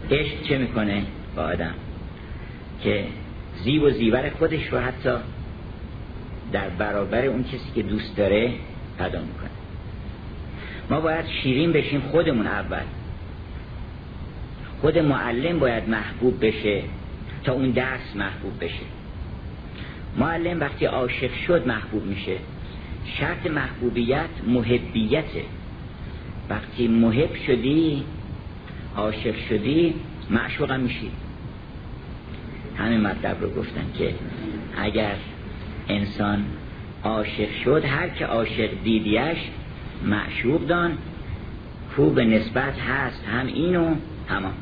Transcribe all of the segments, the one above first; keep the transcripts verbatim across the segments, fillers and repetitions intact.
عشق چه میکنه با آدم؟ که زیب و زیور خودش رو حتی در برابر اون کسی که دوست داره فدا میکنه. ما باید شیرین بشیم خودمون اول. خود معلم باید محبوب بشه تا اون درس محبوب بشه. معلم وقتی عاشق شد محبوب میشه. شرط محبوبیت محبیته. وقتی محب شدی، عاشق شدی، معشوقم میشی. همین مطلب رو گفتن که اگر انسان عاشق شد، هر که عاشق دیدیش معشوق دان، کو به نسبت هست هم اینو همان.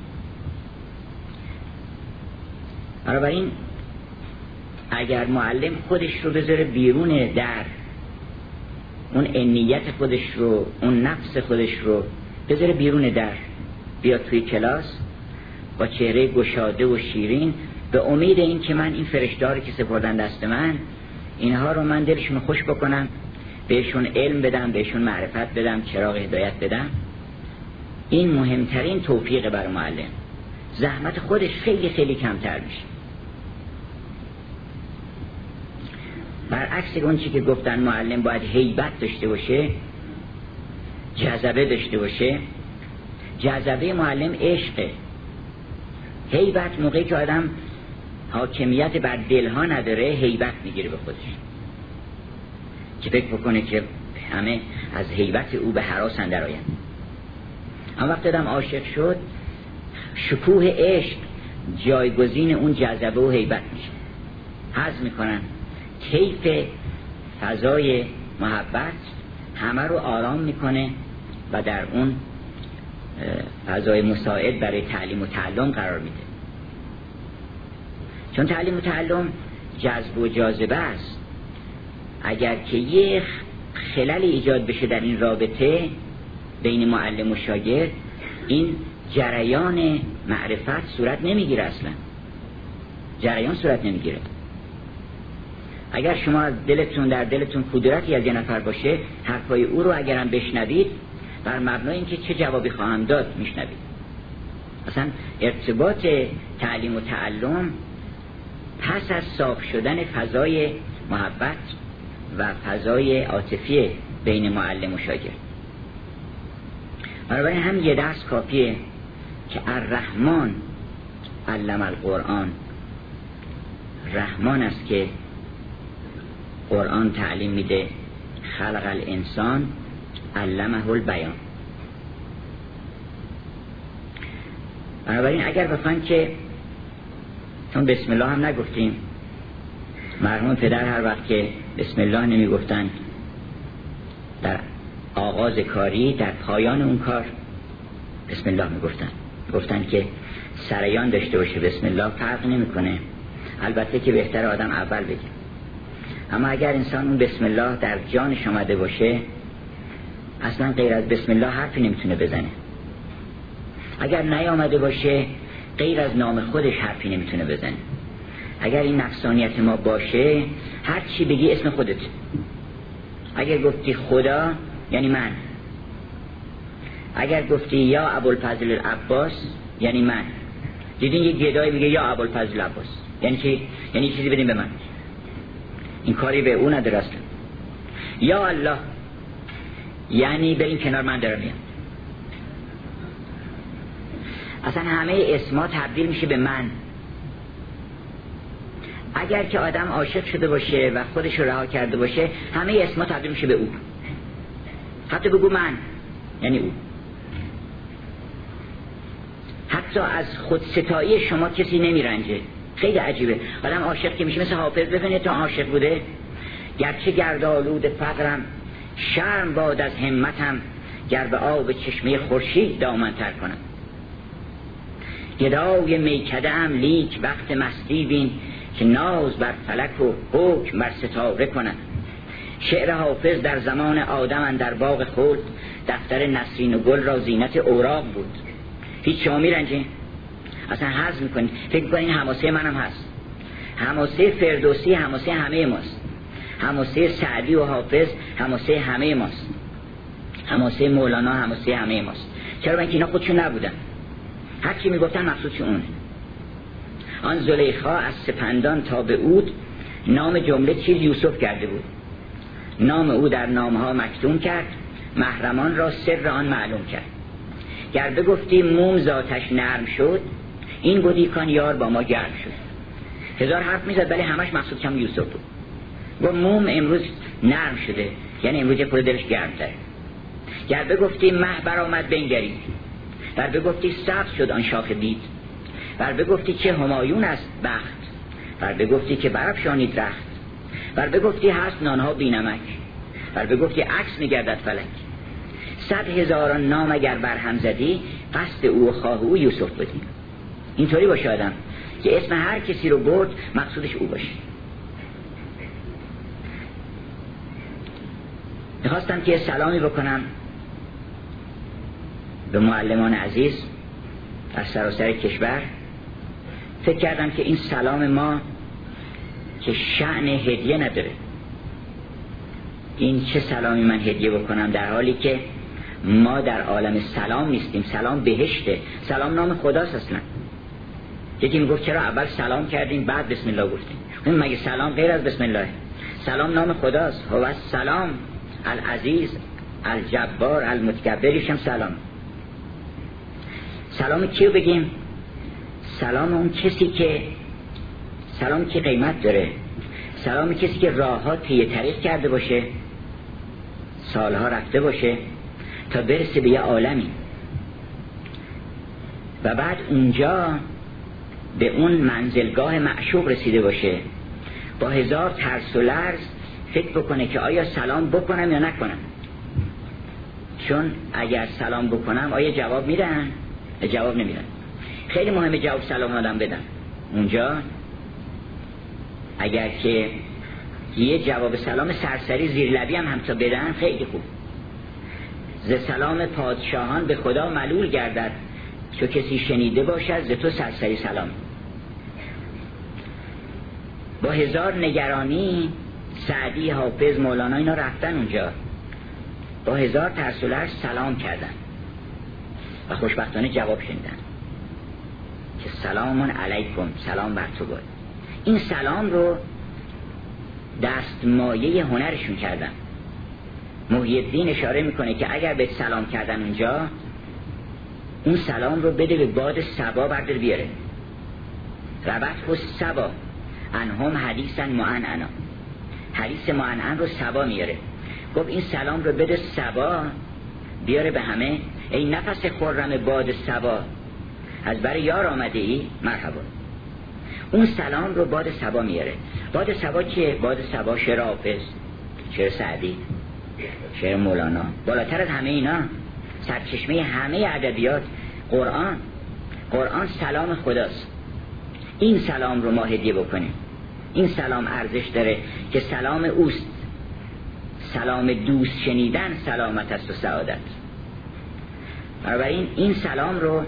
بنابراین اگر معلم خودش رو بذاره بیرون در، اون انیت خودش رو، اون نفس خودش رو بذاره بیرون در، بیاد توی کلاس با چهره گشاده و شیرین به امید این که من این فرشته‌ها که سپردن دست من، اینها رو من دلشون رو خوش بکنم، بهشون علم بدم، بهشون معرفت بدم، چراغ هدایت بدم. این مهمترین توفیق برای معلم. زحمت خودش خیلی خیلی کمتر میشه. برعکس اون چی که گفتن معلم باید هیبت داشته باشه، جذبه داشته باشه. جذبه معلم عشقه. هیبت موقعی که آدم حاکمیت بر دلها نداره، هیبت میگیره به خودش، که فکر بکنه که همه از هیبت او به هراس اندر آیند. اما وقتی آدم عاشق شد، شکوه عشق جایگزین اون جذبه و هیبت میشه. حظ میکنن کیف فضای محبت همه رو آرام میکنه و در اون فضای مساعد برای تعلیم و تعلم قرار میده. چون تعلیم و تعلم جذب و جاذبه است. اگر که یه خلل ایجاد بشه در این رابطه بین معلم و شاگرد، این جریان معرفت صورت نمیگیره. اصلا جریان صورت نمیگیره. اگر شما از دلتون در دلتون کدورتی از یه نفر باشه، حرفای او رو اگرم بشنوید، بر مبنای اینکه چه جوابی خواهم داد میشنوید. اصلا ارتباط تعلیم و تعلم پس از صاف شدن فضای محبت و فضای عاطفی بین معلم و شاگرد. بنابراین هم یه درس کافیه که الرحمن علم القرآن، رحمان است که قرآن تعلیم میده. خلق الانسان علمه البیان. بنابراین اگر بخوایم که، چون بسم الله هم نگفتیم، مرحوم پدر هر وقت که بسم الله نمی گفتن در آغاز کاری، در پایان اون کار بسم الله می گفتن. گفتن که سریان داشته باشه بسم الله فرق نمی کنه، البته که بهتر آدم اول بگه. اما اگر انسان اون بسم الله در جانش آمده باشه، اصلا غیر از بسم الله حرفی نمیتونه بزنه. اگر نیامده باشه، غیر از نام خودش حرفی نمیتونه بزنه. اگر این نفسانیت ما باشه، هر چی بگی اسم خودت. اگر گفتی خدا یعنی من، اگر گفتی یا ابوالفضل العباس یعنی من. دیدین یه گدایی میگه یا ابوالفضل العباس، یعنی چی؟ یعنی چیزی بدین به من. این کاری به اون نداره اصلا. یا الله یعنی بریم کنار، من دارم میام. اصلا همه اسما تبدیل میشه به من. اگر که آدم عاشق شده باشه و خودش رو رها کرده باشه، همه اسما تبدیل میشه به او. حتی بگو من یعنی او. حتی از خود ستایی شما کسی نمیرنجه. خیلی عجیبه. آدم عاشق که میشه، مثل حافظ ببینید تا عاشق بوده، گرچه گردآلود فقرم شرم باد از همتم، گر به آب چشمه خورشید دامن تر کنم. گدای میکده ام لیک وقت مستی بین، که ناز بر فلک و حکم بر ستاره کنم. شعر حافظ در زمان آدم اندر باغ خلد، دفتر نسرین و گل را زینت اوراق بود. هیچ شما میرنجین؟ اصلا حظ میکنین، فکر میکنین حماسه منم هست. حماسه فردوسی حماسه همه ماست، حماسه سعدی و حافظ حماسه همه ماست، حماسه مولانا حماسه همه ماست. چرا؟ اینکه اینا خودشون نبودن. هر کی میگفتن مقصودش اونه. آن زلیخا از سپندان تا به عود، نام جمله چیز یوسف کرده بود. نام او در نامها مکتوم کرد، محرمان را سر آن معلوم کرد. گر بگفتی موم ذاتش نرم شد، این بودی کان یار با ما گرم شد. هزار حرف میزد ولی همش مقصود کم یوسف بود. و موم امروز نرم شده، یعنی امروز خود دلش گرم تره. گر بگفتی مه برآمد بنگرید، ور بگفتی سبز شد آن شاخ بید، ور بگفتی چه همایون است بخت، ور بگفتی که برافشانید رخت، ور بگفتی هست نانها بی نمک، ور بگفتی عکس میگردد فلک. صد هزاران نام اگر برهم زدی، قصد او و خواه او یوسف بودی. اینطوری باشه آدم که اسم هر کسی رو برد مقصودش او باشه. میخواستم که سلامی بکنم به معلمان عزیز در سراسر کشور. فکر کردم که این سلام ما که شأن هدیه نداره، این چه سلامی من هدیه بکنم در حالی که ما در عالم سلام نیستیم. سلام بهشته، سلام نام خداست. اصلا یکی میگفت چرا اول سلام کردیم بعد بسم الله گفتیم؟ این مگه سلام غیر از بسم الله؟ سلام نام خداست. هو السلام العزیز الجبار المتکبرش هم سلام. سلام کیو بگیم؟ سلام اون کسی که سلام که قیمت داره، سلام کسی که راه‌ها طی طریق کرده باشه، سالها رفته باشه تا برسه به یه عالمی و بعد اونجا به اون منزلگاه معشوق رسیده باشه، با هزار ترس و لرز فکر بکنه که آیا سلام بکنم یا نکنم. چون اگر سلام بکنم آیا جواب میدن؟ جواب نمیدن. خیلی مهمه جواب سلام آدم بدن. اونجا اگر که یه جواب سلام سرسری زیر لبی هم همتا بدن خیلی خوب. ز سلام پادشاهان به خدا ملول گردد، چو کسی شنیده باشد ز تو سرسری سلام. با هزار نگرانی سعدی، حافظ، مولانا اینا رفتن اونجا، با هزار ترس و لرز سلام کردن و خوشبختانه جواب شنیدن که سلامون علیکم، سلام بر تو باد. این سلام رو دستمایه هنرشون کردن. محی الدین اشاره میکنه که اگر به سلام کردن اونجا، اون سلام رو بده به باد صبا بردار بیاره. ربط خود صبا انهم حدیثا معنعنا، حدیث معنعن رو صبا میاره. گفت این سلام رو بده صبا بیاره به همه. ای نفس خرم باد صبا، از برای یار آمده ای مرحبا. اون سلام رو باد صبا میاره. باد صبا چیه؟ باد صبا شعر حافظ، شعر سعدی، شعر مولانا، بالاتر از همه اینا سرچشمه همه ادبیات قرآن. قرآن سلام خداست. این سلام رو ما هدیه بکنیم. این سلام ارزش داره که سلام اوست. سلام دوست شنیدن سلامت است و سعادت. بنابراین این سلام رو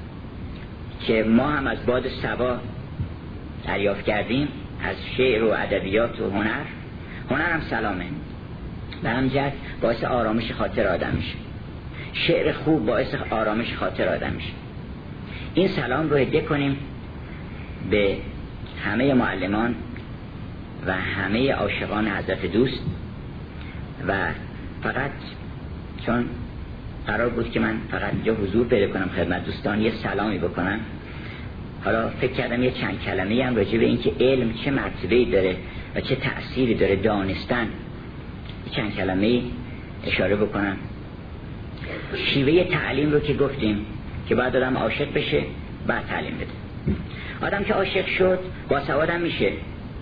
که ما هم از باد صبا دریافت کردیم، از شعر و ادبیات و هنر، هنر هم سلامه، به همجهت باعث آرامش خاطر آدم میشه. شعر خوب باعث آرامش خاطر آدم میشه. این سلام رو هدیه کنیم به همه معلمان و همه عاشقان حضرت دوست. و فقط چون قرار بود که من فقط اینجا حضور پیدا کنم خدمت دوستان، یه سلامی بکنم، حالا فکر کردم یه چند کلمه هم راجع به این که علم چه مرتبه‌ای داره و چه تأثیری داره دانستن، یه چند کلمه اشاره بکنم. شیوه تعلیم رو که گفتیم که باید آدم عاشق بشه بعد تعلیم بده. آدم که عاشق شد با سوادم میشه.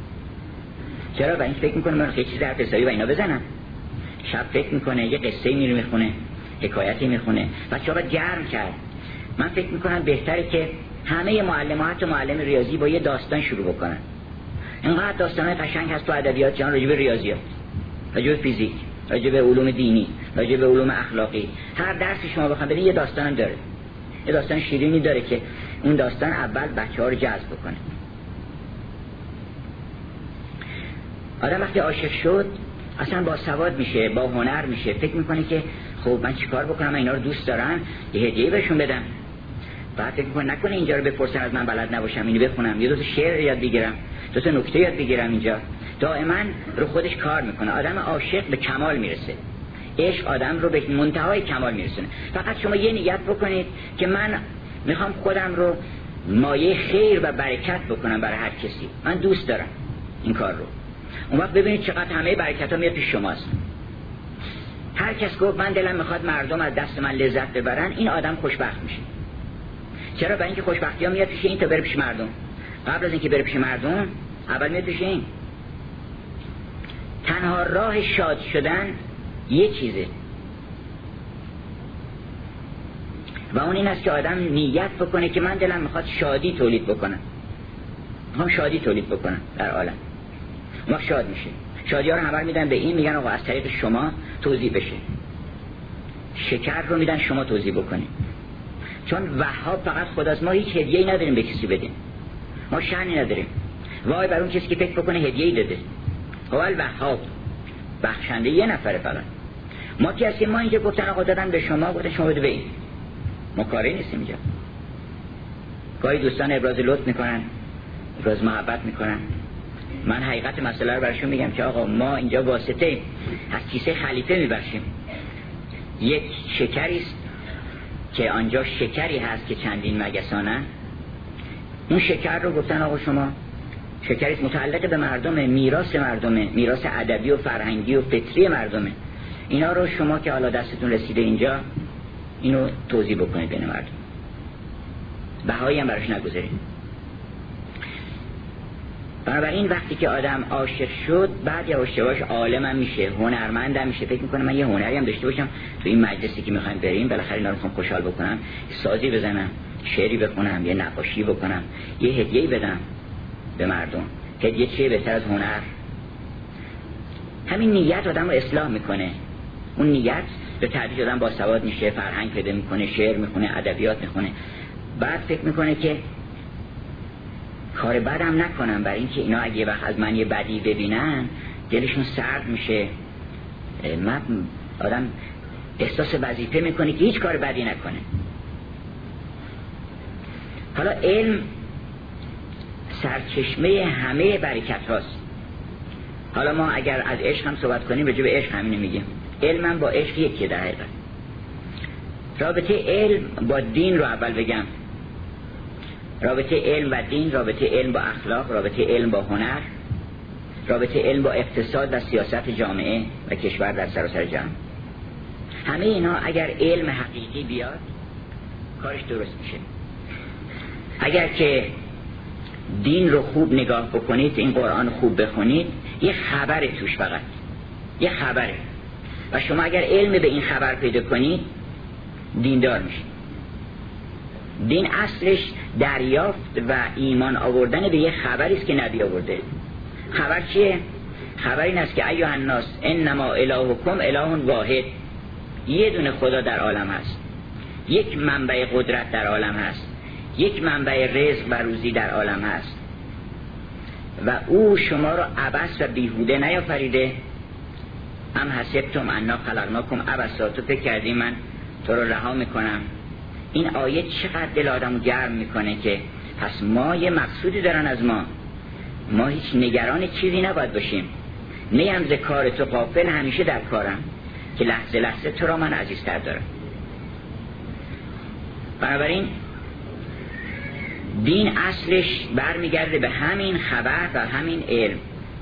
چرا؟ و این فکر میکنه من یه چیز در حسابی و اینا بزنم. شب فکر میکنه یه قصه میره میخونه، حکایتی میخونه، بچه‌ها رو گرم کرد. من فکر میکنم بهتره که همه معلمات و معلم ریاضی با یه داستان شروع بکنن. اینقدر داستانای قشنگ هست تو ادبیات جان، راجع به ریاضیات، راجع به فیزیک، راجع به علوم دینی، راجع به علوم اخلاقی. هر درسی شما بخواید بدین یه داستانم داره. یه داستان شیرینی داره که اون داستان اول بچه‌ها رو جذب بکنه. آدم وقتی عاشق شد اصلا با سواد میشه، با هنر میشه. فکر میکنه که خب من چیکار بکنم، من اینا رو دوست دارم، یه هدیه بهشون بدم. بعد فکر می‌کنه نکنه اینجا رو بپرسن از من بلد نباشم اینو بخونم، یه دو تا شعر یاد بگیرم، دو تا نکته یاد بگیرم. اینجا دائما رو خودش کار میکنه. آدم عاشق به کمال میرسه، عشق آدم رو به منتهای کمال میرسونه. فقط شما یه نیت بکنید که من میخوام خودم رو مایه خیر و برکت بکنم برای هر کسی، من دوست دارم این کار رو. اون وقت ببینید چقدر همه برکت‌ها میاد پیش شماست. هر کس گفت من دلم میخواد مردم از دست من لذت ببرن، این آدم خوشبخت میشه. چرا؟ برای اینکه خوشبختی ها میاد پیش این تا بره پیش مردم. قبل از اینکه بره پیش مردم اول میاد پیش این. تنها راه شاد شدن یه چیزه و اون این است که آدم نیت بکنه که من دلم میخواد شادی تولید بکنم، میخوام شادی تولید بکنم در عالم. ما شاد میشه. شادی ها رو همه میدن به این، میگن آقا از طریق شما توزیع بشه. شکر رو میدن شما توزیع بکنید، چون وهاب فقط خداست. ما هیچ هدیه‌ای نداریم به کسی بدیم، ما شأنی نداریم. وای بر اون کسی که فکر بکنه هدیه‌ای داده. اول وهاب بخشنده یه نفره فقط. ما که هستیم، ما اینجا گفتن آقا دادن به شما، گفتن شما بده به این. ما کاری نیستیم اینجا. گاهی دوستان ابراز لطف میکنن، ابراز محبت میکنن. من حقیقت مسئله رو براشون میگم که آقا ما اینجا واسطه از کیسه خلیفه میبرشیم. یک شکری است که آنجا شکری هست که چندین مگسانن. اون شکر رو گفتن آقا شما شکری است متعلق به مردمه، میراث مردمه، میراث ادبی و فرهنگی و فطری مردمه. اینا رو شما که حالا دستتون رسیده اینجا اینو توزیع بکنید بین مردم، بهایی هم براش نگذارید. بنابراین وقتی که آدم عاشق شد، بعد یواش یواش عالم هم میشه، هنرمند هم میشه. فکر میکنه من یه هنری هم داشته باشم، تو این مجلسی که میخوایم بریم بالاخره اینا رو میخوام خوشحال بکنم، سازی بزنم، شعری بخونم، یه نقاشی بکنم، یه هدیه‌ای بدم به مردم. هدیه چیه بهتر از هنر؟ همین نیت آدم رو اصلاح میکنه. اون نیت به تدریج آدم با سواد میشه، فرهنگ پیدا میکنه، شعر میخونه، ادبیات میخونه. بعد فکر میکنه که کار بدم نکنم، برای اینکه اینا اگه وقت از من یه بدی ببینن دلشون سرد میشه. من آدم احساس وظیفه میکنه که هیچ کار بدی نکنه. حالا علم سرچشمه همه برکت هاست. حالا ما اگر از عشق هم صحبت کنیم راجع به عشق همینو میگیم. علم هم با عشق یکیه در حقیقت. رابطه علم با دین رو اول بگم. رابطه علم و دین، رابطه علم با اخلاق، رابطه علم با هنر، رابطه علم با اقتصاد و سیاست جامعه و کشور در سراسر جهان. همه اینا اگر علم حقیقی بیاد کارش درست میشه. اگر که دین رو خوب نگاه بکنید، این قرآن خوب بخونید، یه خبره توش، فقط یه خبره، و شما اگر علم به این خبر پیدا کنید دیندار میشید. دین اصلش دریافت و ایمان آوردن به یه خبری است که نبی آورده. خبر چیه؟ خبر این است که ایها الناس انما الهکم اله واحد. یه دونه خدا در عالم هست، یک منبع قدرت در عالم هست، یک منبع رزق و روزی در عالم هست و او شما رو عبث و بیهوده نیافریده. ام حسبتم انا خلقناکم عبثا، تو فکر کردی من تو رو رها میکنم؟ این آیه چقدر دل آدمو گرم میکنه که پس ما یه مقصودی دارن از ما، ما هیچ نگران چیزی نباید باشیم. نیم ز کار تو غافل، همیشه در کارم که لحظه لحظه تو را من عزیزتر دارم. بنابراین دین اصلش برمیگرده به همین خبر و همین علم.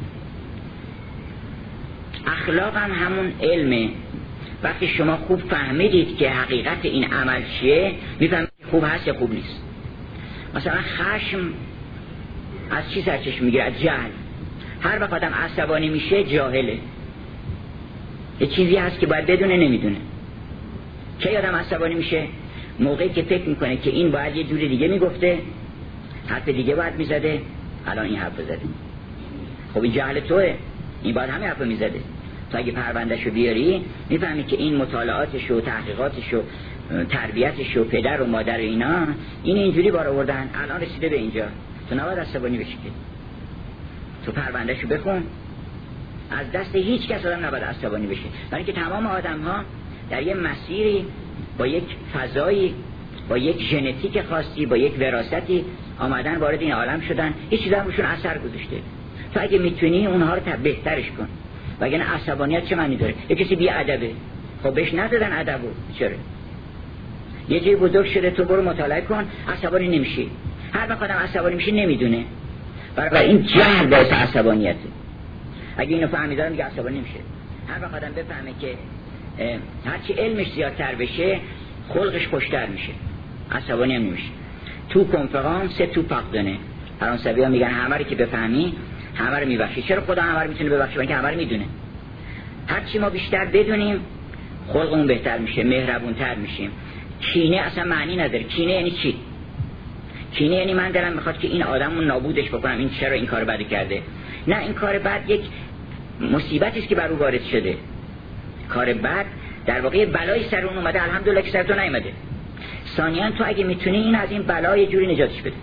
اخلاق هم همون علمه. وقتی شما خوب فهمیدید که حقیقت این عمل چیه، میفهمید خوب هست یا خوب نیست. مثلا خشم از چی سرچشمه میگیره؟ از جهل. هر وقت آدم عصبانی میشه جاهله، یه چیزی هست که باید بدونه نمیدونه. کی آدم عصبانی میشه؟ موقعی که فکر میکنه که این باید یه جور دیگه میگفته، حرف دیگه باید میزده، الان این حرف زده. خب این جهل توه، این باید همین حرف میزده. تو اگه پروندهشو بیاری میفهمی که این مطالعاتش و تحقیقاتش و تربیتش و پدر و مادر و اینا این اینجوری بار آوردن، الان رسیده به اینجا. تو نباید عصبانی بشی که تو پروندهشو بخون. از دست هیچ کس آدم نباید عصبانی بشه، برای اینکه تمام آدم ها در یه مسیری با یک فضایی با یک ژنتیک خاصی، با یک وراثتی آمدن وارد این عالم شدن، هیچ چیزی روشون اثر گذاشته. تو اگه میتونی اونها رو بهترش کن، وگرنه عصبانیت چه معنی داره؟ یک کسی بی ادبه، خب بهش ندادن ادبو، چرا؟ یه جای بزرگ شده، تو برو مطالعه کن، عصبانی نمیشی. هر وقت آدم عصبانی میشه نمیدونه، برای این جهل باعث عصبانیته. اگه اینو فهمیدن دیگه عصبانی نمیشه. هر وقت آدم بفهمه که هرچی علمش زیادتر بشه خلقش خوشتر میشه، عصبانی هم نمیشه. تو کنفرانس تو پاردونه، فرانسوی ها میگن همه رو که بفهمی همه رو میبخشی. چرا خدا همه رو میتونه ببخشه؟ اینکه همه رو میدونه. هرچی ما بیشتر بدونیم خلقمون بهتر میشه، مهربونتر میشیم. کینه اصلا معنی نداره. کینه یعنی چی؟ کینه یعنی من دلم میخواد که این آدمو نابودش بکنم، این چرا این کار بد کرده. نه، این کار بد یک مصیبتی است که بر او وارد شده. کار بد در واقع بلای سر اون اومده، الحمدلله که سر تو نیومده. ثانیاً تو اگه میتونی این از این بلا یه جوری نجاتش بده.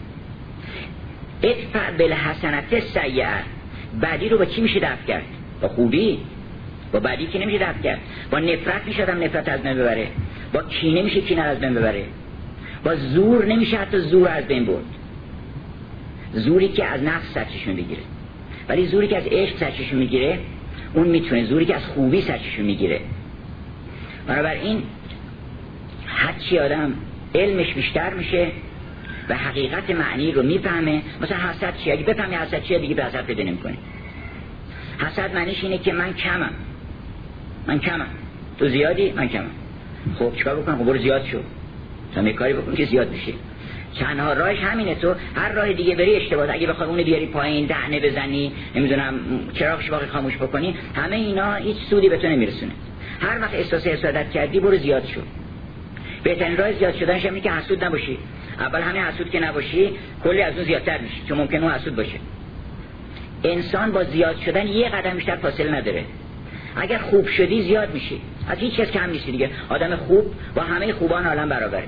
ادفع بالحسنة السیئة. بدی رو با چی میشه دفع کرد؟ با خوبی. با بدی که نمیشه دفع کرد. با نفرت میشه آدم نفرت از بین ببره. با کینه میشه کینه از بین ببره. با زور نمیشه حتی زور از بین برد. زوری که از نفس سرچشمه بگیره، ولی زوری که از عشق سرچشمه میگیره اون میتونه. زوری که از خوبی سرچشمه میگیره. بنابراین هر چی آدم علمش بیشتر میشه و حقیقت معنی رو میفهمه. مثلا حسد چیه؟ اگه بفهمی حسد چیه دیگه به حسد پیدا نمی‌کنی. حسد معنیش اینه که من کمم، من کمم، تو زیادی، من کمم. خب چیکار بکنم؟ خب برو زیاد شو، تا یه کاری بکن که زیاد بشه. تنها راهش همینه. تو هر راه دیگه بری اشتباهه. اگه بخوای اونو بیاری پایین، دهنه بزنی، نمیدونم چراغش باقی خاموش بکنی، همه اینا هیچ سودی به تو نمیرسونه. هر وقت احساس حسادت کردی برو زیاد شو. بهترین راه زیاد شدنش اینه که حسود نباشی. اول همین حسود که نباشی کلی از اون زیادتر میشی، چون ممکنه اون حسود باشه. انسان با زیاد شدن یه قدم بیشتر فاصله نداره. اگر خوب شدی زیاد میشی، از هیچ کس کم نیستی دیگه. آدم خوب با همه خوبان عالم برابره.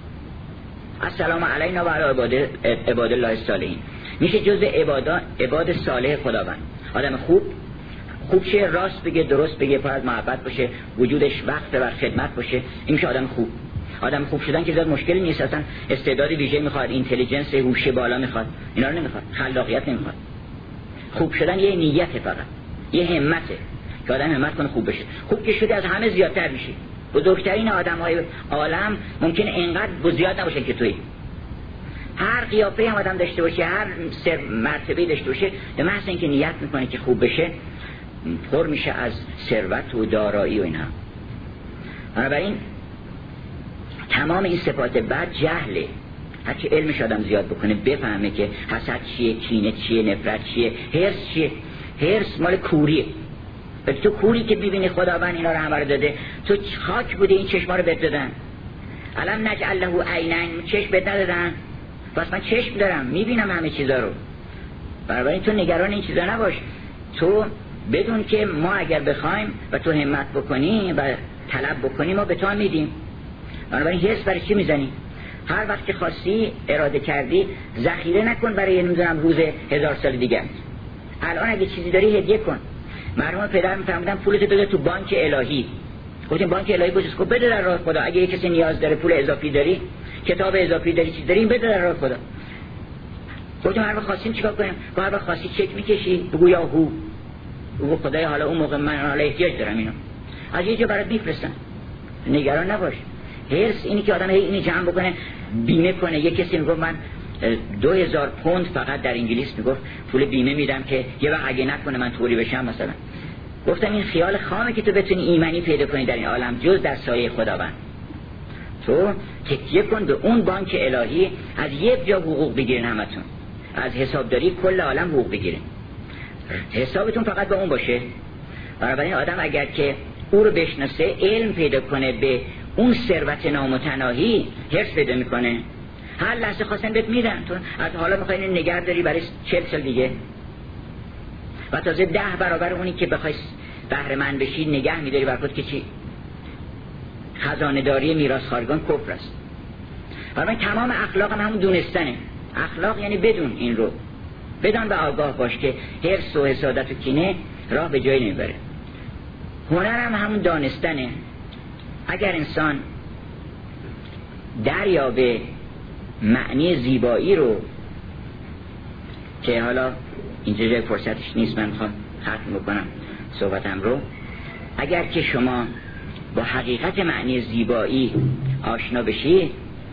السلام علینا و علی عباد عباد الله الصالحین. میشه جزء عبادا عباد صالح خداوند. آدم خوب خوب شه، راست بگه، درست بگه، پر از محبت باشه، وجودش وقت بر خدمت باشه، این میشه آدم خوب. آدم خوب شدن که زیاد مشکلی نیست، اصلا استعداد ویژه میخواد، اینتلیجنس، هوش بالا میخواد، اینا رو نمیخواد، خلاقیت نمیخواد. خوب شدن یه نیته، فقط یه همته که آدم همت کنه خوب بشه. خوب که شده از همه زیادتر میشی. بزرگترین آدم‌های عالم ممکنه اینقدر زیاد نباشن که تویی. هر قیافه هم آدم داشته باشه، هر سر مرتبه داشته باشه، به محض اینکه نیت میکنه که خوب بشه پر میشه از ثروت و دارایی و اینا. بنابراین تمام این صفات بد جهله. هرچی علمش آدم زیاد بکنه، بفهمه که حسد چیه، کینه چیه، نفرت چیه، هرس چیه. هرس مال کوریه. تو کوری که ببینی خداوند اینا رو همه رو داده، تو خاک بوده این چشما رو بهت دادن. الان نجعل له عینین، چشم بهت ندادن؟ پس من چشم دارم، میبینم همه چیزا رو. بنابراین تو نگران این چیزا نباش. تو بدون که ما اگر بخوایم و تو همت بکنی و طلب بکنی ما به تو هم میدیم. بنابراین حس برای چی میزنی؟ هر وقت که خواستی اراده کردی ذخیره نکن برای نمیدونم روز هزار سال دیگه. الان اگه چیزی داری هدیه کن. مرحوم پدر میفرمودن پولت بده تو بانک الهی. گفتیم بانک الهی کجاست؟ گفت بده در راه خدا. اگه یک کسی نیاز داره، پول اضافی داری، کتاب اضافی داری، چیز داری، بده در راه خدا. گفتیم هر وقت خواستیم چیکار کنیم؟ گفت هر وقت خواستی چک میکشی، بگو یا هو. بگو خدای حالا اون موقع من حالا احتیاج دارم اینو. از یه جا برات میفرستن. نگران نباش. هرس اینی که آدم هی اینو جمع بکنه، بیمه کنه. یک کسی میگفت من دو هزار پوند فقط در انگلیس میگفت پول بیمه میدم که یه وقت اگه نکنه من طوری بشم مثلا. گفتم این خیال خامه که تو بتونی ایمنی پیدا کنی در این عالم جز در سایه خداوند. تو تکیه کن به اون بانک الهی، از یک جا حقوق بگیرین همتون. از حسابداری کل عالم حقوق بگیرین. حسابتون فقط با اون باشه. بنابراین آدم اگر که او رو بشناسه، علم پیدا کنه به اون ثروت نامتناهی، حرص پیدا میکنه. هر لحظه خواستن بهت میدن، تو از حالا میخوای نگه داری برای چهل سال دیگه و تازه ده برابر اونی که بخوای بهره مند بشی نگه میداری بر خود که چی؟ خزانه داری میراث خارگان کفر است. برای تمام اخلاق هم همون دونستنه. اخلاق یعنی بدون این رو، بدان و آگاه باش که حرص و حسادت و کینه راه به جایی نمیبره. هنر هم همون دانستنه. اگر انسان دریابه معنی زیبایی رو، که حالا اینجا جای فرصتش نیست، من میخوام ختم بکنم صحبتم رو. اگر که شما با حقیقت معنی زیبایی آشنا بشید،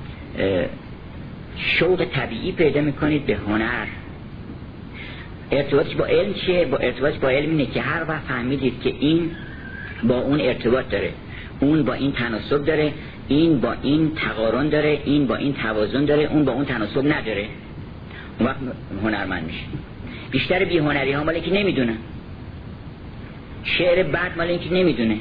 شوق طبیعی پیدا میکنید به هنر. ارتباطش با علم چیه؟ با ارتباطش با علم اینه که هر وقت فهمیدید که این با اون ارتباط داره، اون با این تناسب داره، این با این تقارن داره، این با این توازن داره، اون با اون تناسب نداره، اون وقت هنرمند میشه. بیشتر بی هنری ها مال اینکه نمیدونن، شعر بد مال اینکه نمیدونه،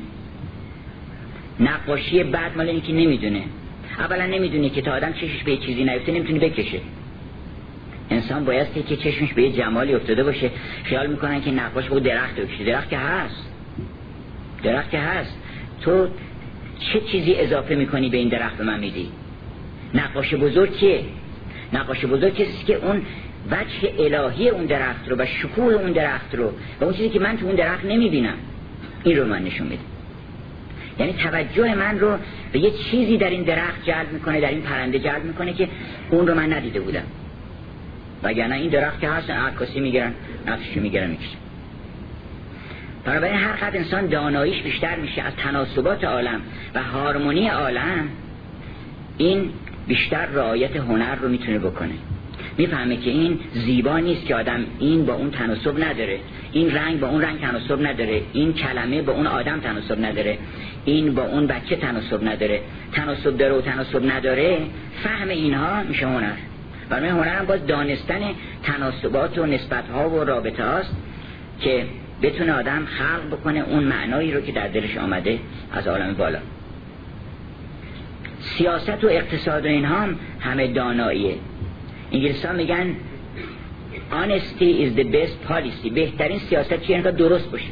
نقاشی بد مال اینکه نمیدونه. اولا نمیدونه که تا آدم چشمش به چیزی نیفته نمیتونه بکشه. انسان بایستی که چشمش به جمالی افتاده باشه. خیال میکنن که نقاش به درخت بکشه. درخت که هست، درخت که هست. تو چه چیزی اضافه میکنی به این درخت به من میدی؟ نقاش بزرگ کیه؟ نقاش بزرگ کسی که اون وجه الهی اون درخت رو و شکوه اون درخت رو و اون چیزی که من تو اون درخت نمیبینم، این رو من نشون میده. یعنی توجه من رو به یه چیزی در این درخت جلب میکنه، در این پرنده جلب میکنه که اون رو من ندیده بودم. وگرنه این درخت که هست عکاسی میگیرن، نقششو میگیرن میکشن. بنابراین هر قدر انسان داناییش بیشتر میشه از تناسبات عالم و هارمونی عالم، این بیشتر رعایت هنر رو میتونه بکنه. میفهمه که این زیبا نیست که آدم این با اون تناسب نداره، این رنگ با اون رنگ تناسب نداره، این کلمه با اون آدم تناسب نداره، این با اون بچه تناسب نداره. تناسب داره و تناسب نداره، فهم اینها میشه هنر. برای هنر هم باز دانستن تناسبات و نسبت‌ها و رابطه هاست که بتونه آدم خلق بکنه اون معنایی رو که در دلش آمده از عالم بالا. سیاست و اقتصاد و اینها هم همه داناییه. انگلیسی ها میگن honesty is the best policy. بهترین سیاست چیه؟ اینکه درست باشه.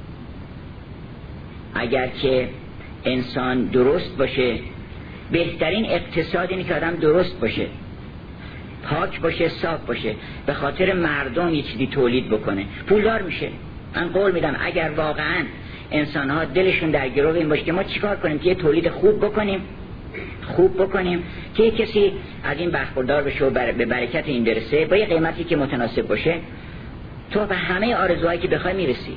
اگر که انسان درست باشه، بهترین اقتصاد اینه که آدم درست باشه، پاک باشه، صاف باشه، به خاطر مردم یه چیزی تولید بکنه، پولدار میشه. من قول میدم اگر واقعا انسان ها دلشون در گرو این باشه که ما چیکار کنیم که یه تولید خوب بکنیم، خوب بکنیم که کسی از این برخوردار بشه و بر... به برکت این برسه با یه قیمتی که متناسب باشه، تو به همه آرزوهایی که بخوای میرسی.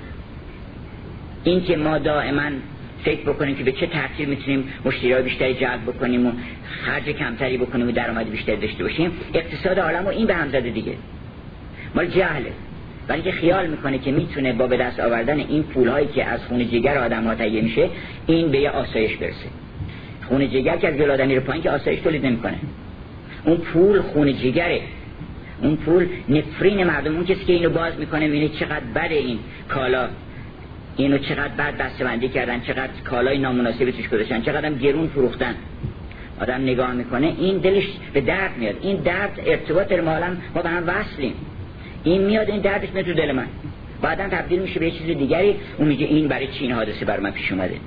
این که ما دائما فکر بکنیم که به چه ترتیب میتونیم مشتریای بیشتری جلب بکنیم و خرج کمتری بکنیم و درآمد بیشتری داشته باشیم، اقتصاد عالم و این به هم زده دیگه، مال جهله. ولی که خیال میکنه که میتونه با به دست آوردن این پولهایی که از خون جگر آدم‌ها تهیه میشه، این به یه آسایش برسه. خون جگر که از دل آدم میره پایین که آسایش تولید نمیکنه. اون پول خون جگره، اون پول نفرین مردم. اون کسی که اینو باز میکنه میبینه چقدر بده این کالا، اینو چقدر بد بسته‌بندی کردن، چقدر کالای نامناسبی توش گذاشتن، چقدر هم گرون فروختن. آدم نگاه میکنه این دلش به درد میاد. این درد ارتباط در عالم، ما به هم وصلیم. این میاد، این دردش میاد تو دل من، بعداً تبدیل میشه به یه چیز دیگری. اون میگه این برای چی این حادثه بر من پیش اومده.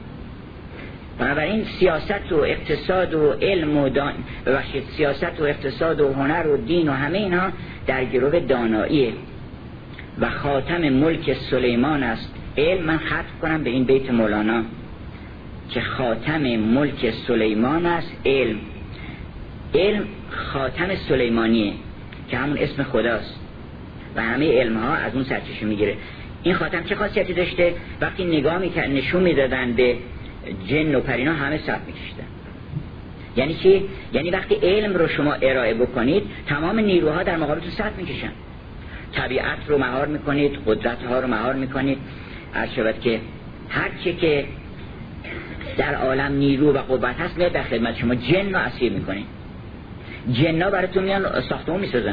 بنابراین سیاست و اقتصاد و علم و دان ببخشید سیاست و اقتصاد و هنر و دین و همه اینا در گرو داناییه و خاتم ملک سلیمان است علم. من ختم کنم به این بیت مولانا که خاتم ملک سلیمان است علم. علم خاتم سلیمانیه که همون اسم خداست و همه علم ها از اون سرچشمه میگیره. این خاتم چه خاصیتی داشته؟ وقتی نگاه میکرد نشون میدادن به جن و پرینا، همه صف میکشیدن. یعنی چی؟ یعنی وقتی علم رو شما ارائه بکنید، تمام نیروها در مقابلتون صف میکشن. طبیعت رو مهار میکنید، قدرت ها رو مهار میکنید. عرض شود که هر چی که در عالم نیرو و قوت هست میاد در خدمت شما. جن رو اسیر میکنید. جن‌ها براتون میان ساختمون میسازن.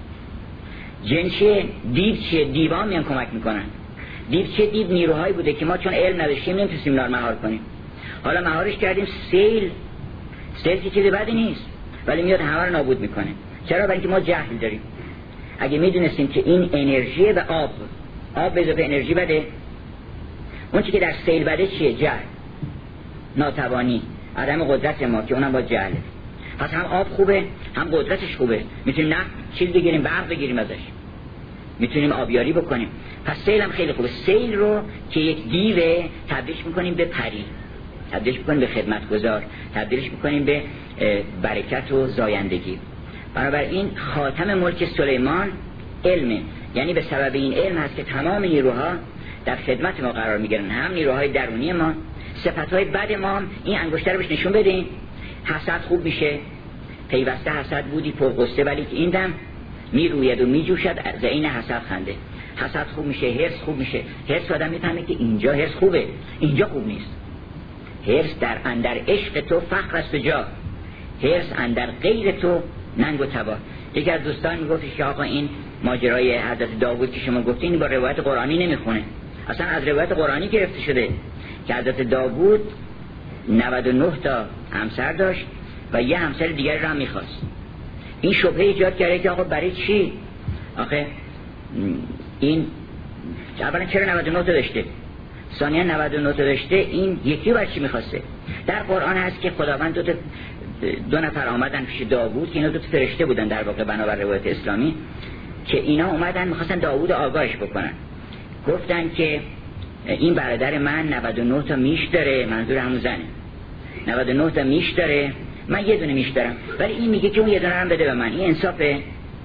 جن چیه؟ دیو چیه؟ دیوان میان کمک میکنن. دیو چیه؟ دیو نیروهایی بوده که ما چون علم نداشتیم نمیتونستیم اینا رو مهار کنیم. حالا مهارش کردیم. سیل سیل که چیز بدی نیست، ولی میاد همه رو نابود میکنه. چرا؟ برای اینکه ما جهل داریم. اگه میدونستیم که این انرژی و آب آب به اضافه انرژی بده، اون چیزی که در سیل بده چیه؟ جهل، ناتوانی، عدم قدرت ما که اونم با جهله. پس هم آب خوبه، هم قدرتش خوبه. میتونیم نه چیز بگیریم، برق بگیریم ازش، میتونیم آبیاری بکنیم. پس سیل هم خیلی خوبه. سیل رو که یک دیوه تبدیلش میکنیم به پری. تبدیلش بکنیم به خدمتگزار، تبدیلش بکنیم به برکت و زایندگی. بنابراین خاتم ملک سلیمان علمه، یعنی به سبب این علم هست که تمام نیروها در خدمت ما قرار میگیرن، هم نیروهای درونی ما. صفتهای بد ما هم این انگشتر رو بهش نشون بدین. حسد خوب میشه، پیوسته حسد بودی پرغصه، ولی که این دم میروید و میجوشد از این حسد خنده. حسد خوب میشه، حرص خوب میشه. حرص آدم میفهمه که اینجا حرص خوبه، اینجا خوب نیست. حرص در اندر عشق تو فخر است جا، حرص اندر غیر تو ننگ و تبا. یکی از دوستان میگفت که آقا این ماجرای حضرت داوود که شما گفتین با روایت قرآنی نمیخونه. اصلا از روایت قرآنی گرفته شده که حضرت داوود نود و نه تا همسر داشت و یه همسر دیگر رو هم میخواست. این شبهه ایجاد کرده که آقا برای چی؟ آخه این اولا چرا نود و نه تا داشته؟ ثانیا نود و نه تا داشته، این یکی برای چی میخواسته؟ در قرآن هست که خداوند دو تا دو نفر آمدن پیش داوود که اینا دو تا فرشته بودن در واقع بنابر روایت اسلامی، که اینا اومدن میخواستن داوود آگاهش بکنن. گفتن که این برادر من نود و نه تا میش داره، منظور همون زنه، نود و نه تا میش داره، من یه دونه میش دارم، ولی این میگه که اون یه دونه هم بده به من، این انصافه؟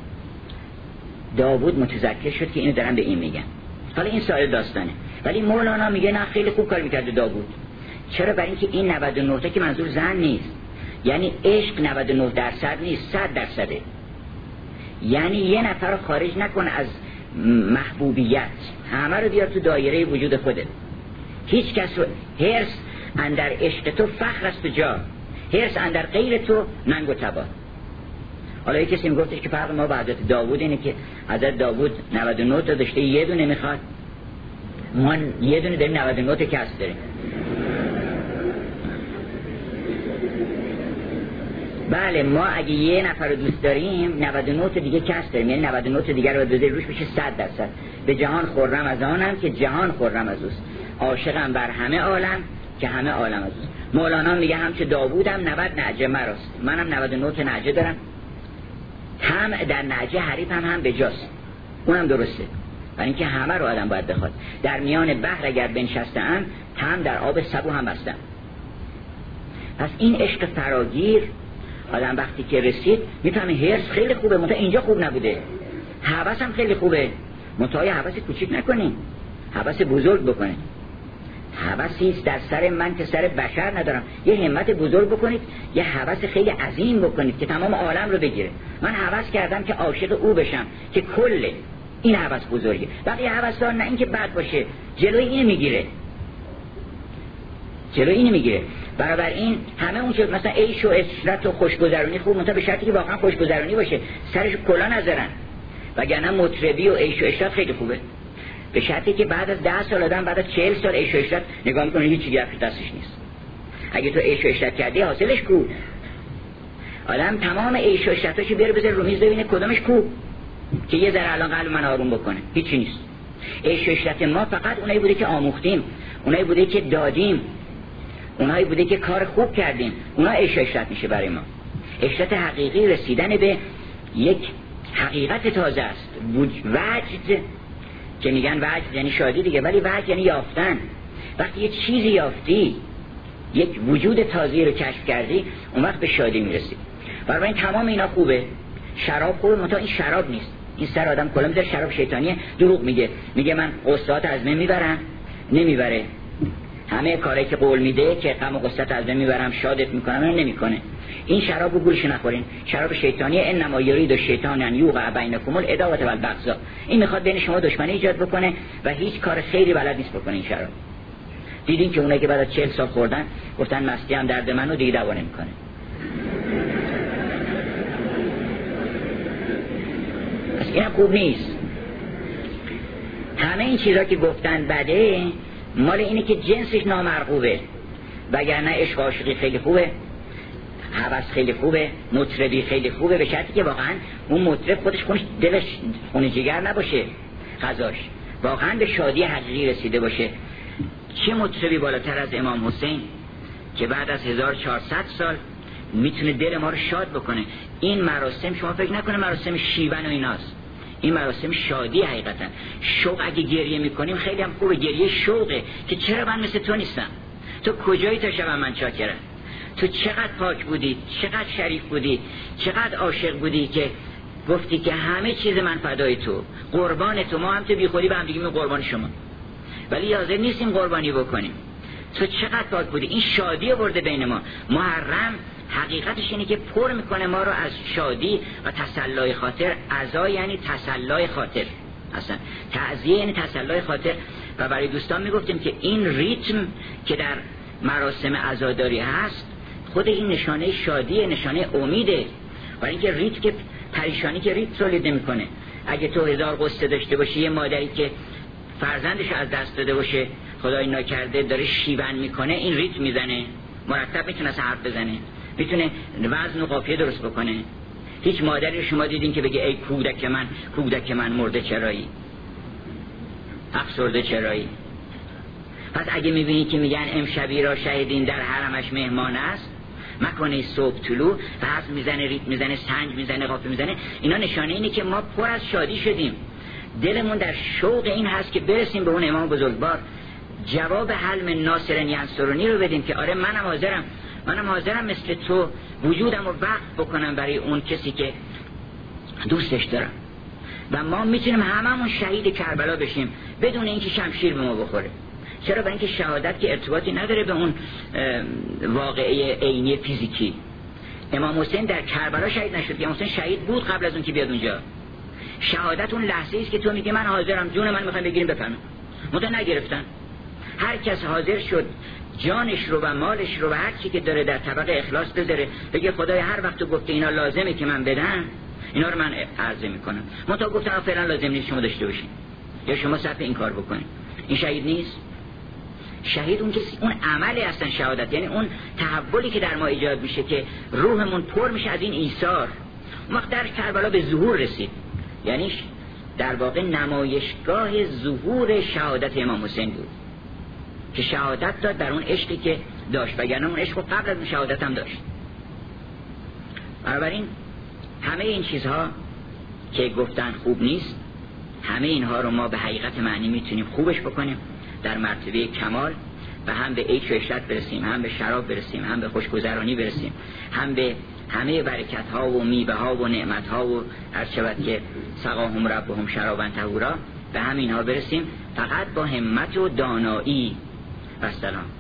داوود متذکر شد که اینو دارن به این میگن. حالا این سایر داستانه، ولی مولانا میگه نه خیلی خوب کار میکرد داوود. چرا؟ برای اینکه این نود و نه تا که منظور زن نیست، یعنی عشق نود و نه درصد نیست، صد درصده. یعنی یه نفر رو خارج نکن از محبوبیت، همه رو بیار تو دایره وجود خودت. هیچ کس رو حرص اندر عشق تو فخر است جا، حرص اندر غیر تو ننگ و تبا. حالا یک کسی میگفتش که فرق ما با حضرت داوود اینه که حضرت داوود نود و نه تا داشته یه دونه میخواد، ما یه دونه داریم نود و نه تا کس داریم. بله ما اگه یه نفر رو دوست داریم نود و نه تا دیگه کس داریم، یعنی نود و نه تا دیگه رو بذاری روش بشه صد درصد. به جهان خرم از آنم که جهان خرم از اوست، عاشقم بر همه عالم که همه عالم از اوست. مولانا میگه هم که داوودم نود نعجه مراست، منم نود و نه تا نعجه دارم، هم در نعجه حریفم هم به جاست، اونم درسته، برای اینکه همه رو آدم باید بخواد. در میان بحر اگر بنشستم هم در آب سبو هم بستم. پس این عشق فراگیر آدم وقتی که رسید میفهمه حرص خیلی خوبه، منتها اینجا خوب نبوده. هوس هم خیلی خوبه، منتها هوس کوچیک نکنین، هوس بزرگ بکنین. هوسی است در سر من که سر بشر ندارم، یه همت بزرگ بکنید، یه هوس خیلی عظیم بکنید که تمام عالم رو بگیره. من هوس کردم که عاشق او بشم که کله، این هوس بزرگه. بقیه هوس‌ها نه اینکه بد باشه، جلوی اینو میگیره، جلوی اینو میگیره. برابر این همه اون چیز مثلا عیش و عشرت و خوشگذرونی خوب، منتها به شرطی که واقعا خوشگذرونی باشه، سرش کلا نذارن. وگرنه مطربی و عیش و عشرت خیلی خوبه، به شرطی که بعد از ده سال آدم بعد از چهل سال عیش و عشرت نگاه میکنه هیچ گرفت دستش نیست. اگه تو عیش و عشرت کردی حاصلش کو؟ آدم تمام عیش و عشرتاشو بیاره بذاره رو میز ببینه کدومش کو که یه ذره الان قلب من آروم بکنه. هیچی نیست. عیش و عشرت ما فقط اونایی بوده که آموختیم، اونایی بوده که دادیم، اونایی بوده که کار خوب کردیم، اونا عیش و عشرت میشه برای ما. عشرت حقیقی رسیدن به یک حقیقت تازه است. وجد که میگن وجد یعنی شادی دیگه، ولی وجد یعنی یافتن. وقتی یه چیزی یافتی، یک وجود تازه رو کشف کردی، اون وقت به شادی میرسی. برای این تمام اینا خوبه. شراب خوبه، منتها این شراب نیست. این سر آدم کلا میذاره شراب شیطانیه، دروغ میگه، میگه من قصات از من میبرم، نمیبره. همه کاری که قول میده که غم و غصت از من میبرم، شادت میکنم، اون نمیکنه. این شراب رو گولش نخورین، شراب شیطانیه. انما یرید الشیطان ان یوقع بینکم العداوة والبغضاء. این میخواد بین شما دشمنی ایجاد بکنه و هیچ کار خیری بلد نیست بکنه این شراب. دیدین که اونایی که بعد از چهل سال خوردن گفتن مستی هم درد منو دیگه دوا نمیکنه. پس اینم خوب نیست. همه این چیزا که گفتن بده، مال اینه که جنسش نامرغوبه. وگرنه عشق عاشقی خیلی خوبه، هوس خیلی خوبه، مطربی خیلی خوبه، به شرطی که واقعا اون مطرب خودش خونش دلش خون جگر نباشه، غذاش واقعا به شادی حقیقی رسیده باشه. چه مطربی بالاتر از امام حسین که بعد از هزار و چهارصد سال میتونه دل ما رو شاد بکنه. این مراسم شما فکر نکنه مراسم شیون و ایناست، این مراسم شادی حقیقتا. شوق اگه گریه میکنیم خیلی هم خوبه، گریه شوقه که چرا من مثل تو نیستم، تو کجایی تا شبم من چاکرم؟ تو چقدر پاک بودی، چقدر شریف بودی، چقدر عاشق بودی که گفتی که همه چیز من فدای تو، قربان تو. ما هم تو بی خودی به هم دیگه می قربان شما، ولی حاضر نیستیم قربانی بکنیم. تو چقدر پاک بودی. این شادی برده بین ما. محرم حقیقتش اینه که پر میکنه ما رو از شادی و تسلای خاطر. عزا یعنی تسلای خاطر، اصلا تعزیه یعنی تسلای خاطر. و برای دوستان میگفتیم که این ریتم که در مراسم عزاداری هست خود این نشانه شادیه، نشانه امیده. برای اینکه ریت که پریشانی که ریت تولید نمیکنه. اگه تو هزار قصه داشته باشی، یه مادری که فرزندش از دست داده باشه خدای ناکرده داره شیون میکنه، این ریت میزنه، مرتب میتونه حرف بزنه، میتونه وزن و قافیه درست بکنه. هیچ مادری رو شما دیدین که بگه ای کودک من، کودک من مرده چرایی، افسرده چرایی؟ پس اگه میبینی که میگن امشبی را شهیدین در حرمش مهمان است، مکنه صبح طلوع و حرف میزنه، ریت میزنه، سنج میزنه، قافیه میزنه، اینا نشانه اینه که ما پر از شادی شدیم. دلمون در شوق این هست که برسیم به اون امام بزرگوار، جواب حلم ناصر ینصرونی رو بدیم که آره منم حاضرم، منم حاضرم مثل تو وجودم رو وقف بکنم برای اون کسی که دوستش دارم. و ما میتونیم هممون شهید کربلا بشیم بدون اینکه شمشیر به ما بخوره. چرا؟ برای اینکه شهادت که ارتباطی نداره به اون واقعه عینی فیزیکی. امام حسین در کربلا شهید نشد، امام حسین شهید بود قبل از اون که بیاد اونجا. شهادت اون لحظه است که تو میگی من حاضرم، جون من میخوام بگیریم بفهمم. متن نگرفتن. هر کس حاضر شد جانش رو و مالش رو و هر چی که داره در طبق اخلاص بذاره، بگه خدای هر وقت تو گفته اینا لازمه که من بدم، اینا رو من عرضه میکنم. من تا گفتم فعلا لازم نیست شما داشته باشین یا شما صرف این کار بکنین. این شهید نیست. شهید اون کسی، اون عملی هستن شهادت، یعنی اون تحولی که در ما ایجاد میشه که روحمون پر میشه از این ایثار. وقت در کربلا به ظهور رسید، یعنی در واقع نمایشگاه ظهور شهادت امام حسین بود که شهادت داد در اون عشقی که داشت، وگرنه اون عشق قبل از شهادت هم داشت. بنابراین همه این چیزها که گفتن خوب نیست، همه اینها رو ما به حقیقت معنی میتونیم خوبش بکنیم، در مرتبه کمال، و هم به عیش و عشرت برسیم، هم به شراب برسیم، هم به خوشگذرانی برسیم، هم به همه برکت ها و میوه ها و نعمت ها و هر شود که سقاهم ربهم شرابا طهورا، به همین ها برسیم، فقط با همت و دانایی. و سلام.